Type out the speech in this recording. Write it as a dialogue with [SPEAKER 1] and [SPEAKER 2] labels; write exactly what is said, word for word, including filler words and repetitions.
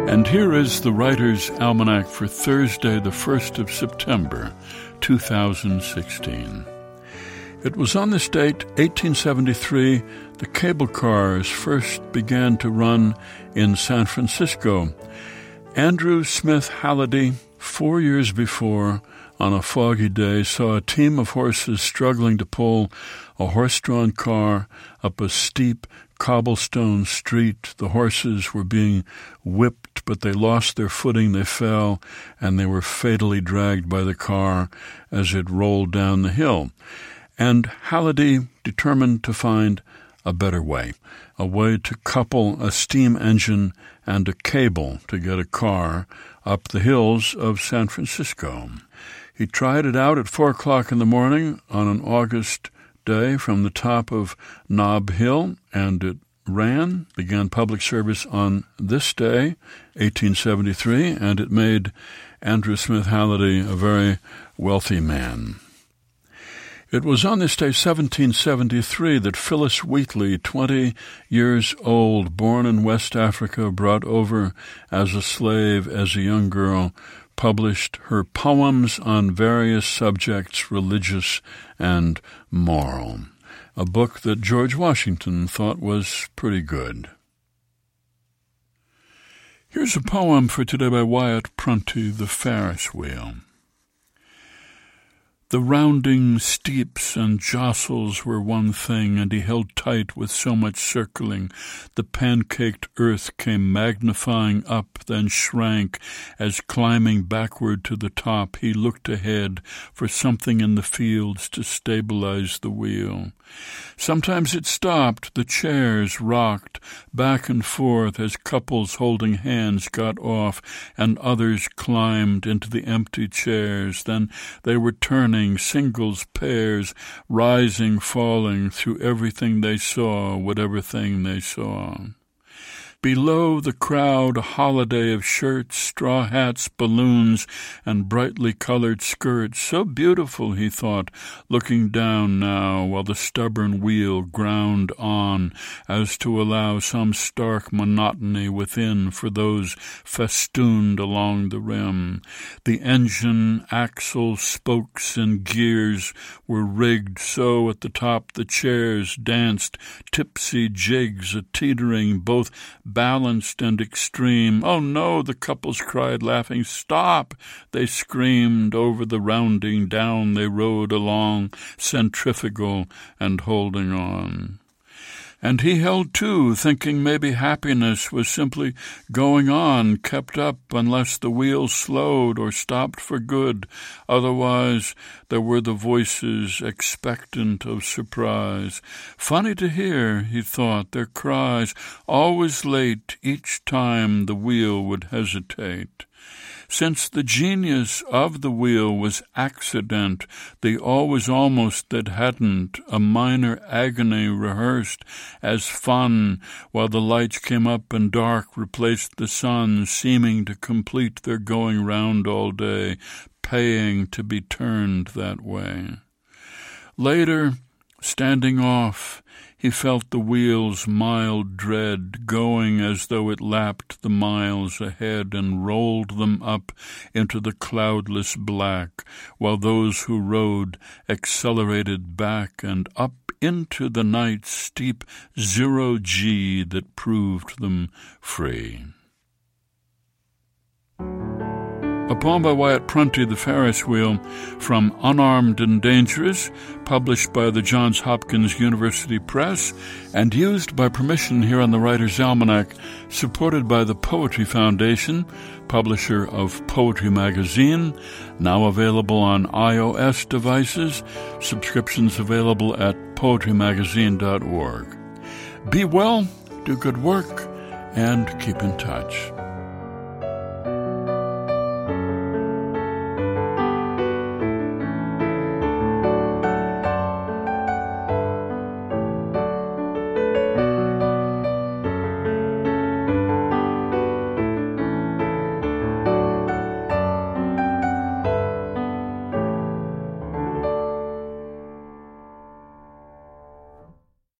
[SPEAKER 1] And here is the Writer's Almanac for Thursday, the first of September, two thousand sixteen. It was on this date, eighteen seventy-three, the cable cars first began to run in San Francisco. Andrew Smith Halliday, four years before, on a foggy day, saw a team of horses struggling to pull a horse-drawn car up a steep cobblestone street. The horses were being whipped, but they lost their footing, they fell, and they were fatally dragged by the car as it rolled down the hill. And Halliday determined to find a better way, a way to couple a steam engine and a cable to get a car up the hills of San Francisco. He tried it out at four o'clock in the morning on an August day from the top of Nob Hill, and it ran, began public service on this day, eighteen seventy-three, and it made Andrew Smith Halliday a very wealthy man. It was on this day, seventeen seventy-three, that Phyllis Wheatley, twenty years old, born in West Africa, brought over as a slave as a young girl, published her poems on various subjects, religious and moral, a book that George Washington thought was pretty good. Here's a poem for today by Wyatt Prunty, The Ferris Wheel. The rounding steeps and jostles were one thing, and he held tight with so much circling. The pancaked earth came magnifying up, then shrank, as climbing backward to the top he looked ahead for something in the fields to stabilize the wheel. Sometimes it stopped, the chairs rocked back and forth as couples holding hands got off and others climbed into the empty chairs. Then they were turning, singles, pairs, rising, falling through everything they saw, whatever thing they saw. Below the crowd, a holiday of shirts, straw hats, balloons, and brightly colored skirts. So beautiful, he thought, looking down now, while the stubborn wheel ground on, as to allow some stark monotony within for those festooned along the rim. The engine, axle, spokes, and gears were rigged so at the top the chairs danced tipsy jigs, a teetering, both balanced and extreme. "Oh no," the couples cried, laughing. "Stop!" they screamed. Over the rounding down they rode along, centrifugal and holding on. And he held too, thinking maybe happiness was simply going on, kept up unless the wheel slowed or stopped for good. Otherwise, there were the voices expectant of surprise. Funny to hear, he thought, their cries, always late each time the wheel would hesitate. Since the genius of the wheel was accident, the always almost that hadn't, a minor agony rehearsed as fun, while the lights came up and dark replaced the sun, seeming to complete their going round all day, paying to be turned that way. Later, standing off, he felt the wheel's mild dread, going as though it lapped the miles ahead and rolled them up into the cloudless black, while those who rode accelerated back and up into the night's steep zero-G that proved them free. A poem by Wyatt Prunty, The Ferris Wheel, from Unarmed and Dangerous, published by the Johns Hopkins University Press, and used by permission here on the Writer's Almanac, supported by the Poetry Foundation, publisher of Poetry Magazine, now available on iOS devices, subscriptions available at poetry magazine dot org. Be well, do good work, and keep in touch.